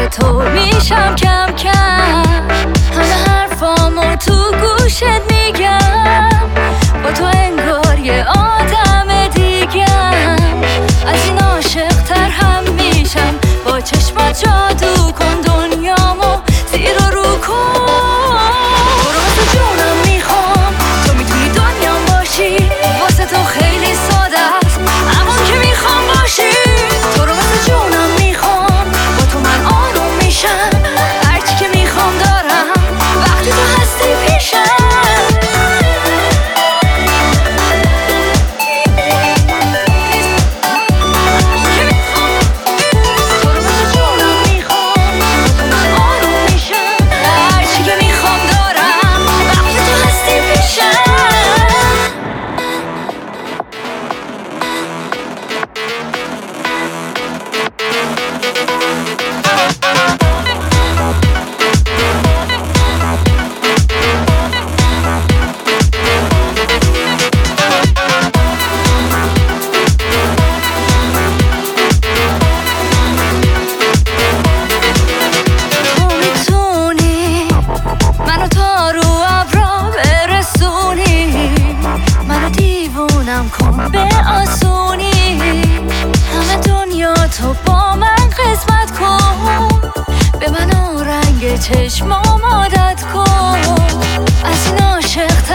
عاشق تو میشم کم کم. همه حرفامو تو گوشت میگم، با تو انگار یه آدم دیگم. از این عاشق تر هم میشم، با چشمات جادو کن دنیامو زیر و رو کن. تو رو واسه جونم میخوام، تو میتونی دنیام باشی. واسه تو خیلی ساده است، همون که میخوام باشی. تو رو واسه جونم میخوام، با تو من آروم میشم. هرچی که میخوام دارم وقتی تو هستی پیشم. کن به آسونی، همه دنیا تو با من قسمت کن. به من و رنگ چشمام عادت کن. از این عاشق